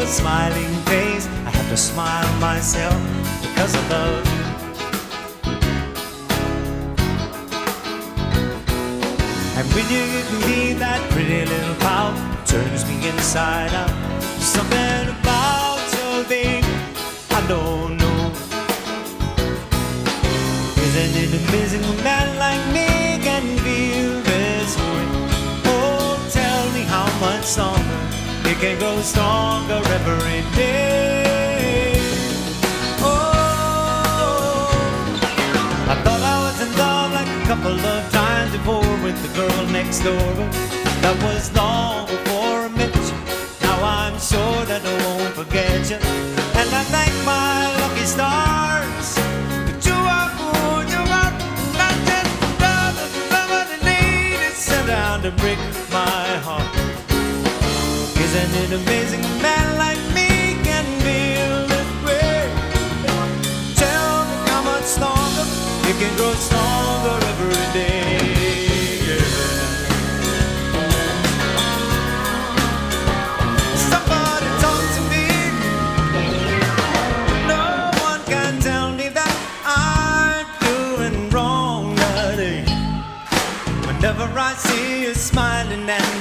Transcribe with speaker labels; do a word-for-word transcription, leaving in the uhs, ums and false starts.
Speaker 1: a smiling face. I have to smile myself because of love. And when you give me that pretty little pout, turns me inside out. Something about your thing I don't know. Isn't it amazing a man like me can feel this way? Oh, tell me how much stronger it can grow stronger every day. Oh, I thought I was in love like a couple of times before with the girl next door, but that was long before I met you. Now I'm sure that I won't forget you, and I thank my lucky stars that you are good, you are not just another somebody needed sent down to break my heart. Isn't it amazing a man like me can feel this way? Tell me how much stronger it can grow stronger every day. Somebody talk to me. No one can tell me that I'm doing wrong today. Whenever I see you smiling and